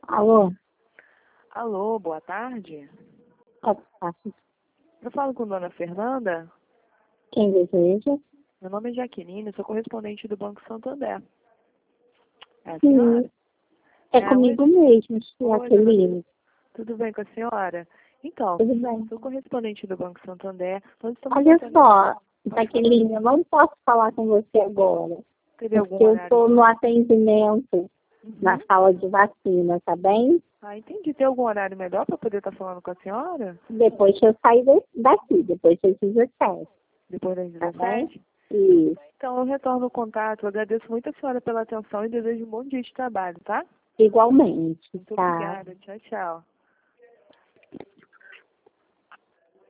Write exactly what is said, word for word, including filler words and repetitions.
Alô? Alô, boa tarde. Tá fácil. Eu falo com Dona Fernanda. Quem deseja? Meu nome é Jaqueline, sou correspondente do Banco Santander. É a Sim, senhora? é, É, comigo oi, mesmo, oi, dona... Jaqueline. Tudo bem com a senhora? Então, Tudo bem. sou correspondente do Banco Santander. Nós estamos Olha batendo... só, Pode falar. Jaqueline, eu não posso falar com você agora, Teve algum porque eu horário? estou no atendimento na Uhum. sala de vacina, tá bem? Ah, entendi. Tem algum horário melhor para poder estar falando com a senhora? Depois que eu sair de- daqui, depois das dezessete, Depois das tá bem? dezessete? E Então, eu retorno o contato. Eu agradeço muito a senhora pela atenção e desejo um bom dia de trabalho, tá? igualmente, Muito tá? obrigada. Tchau, tchau.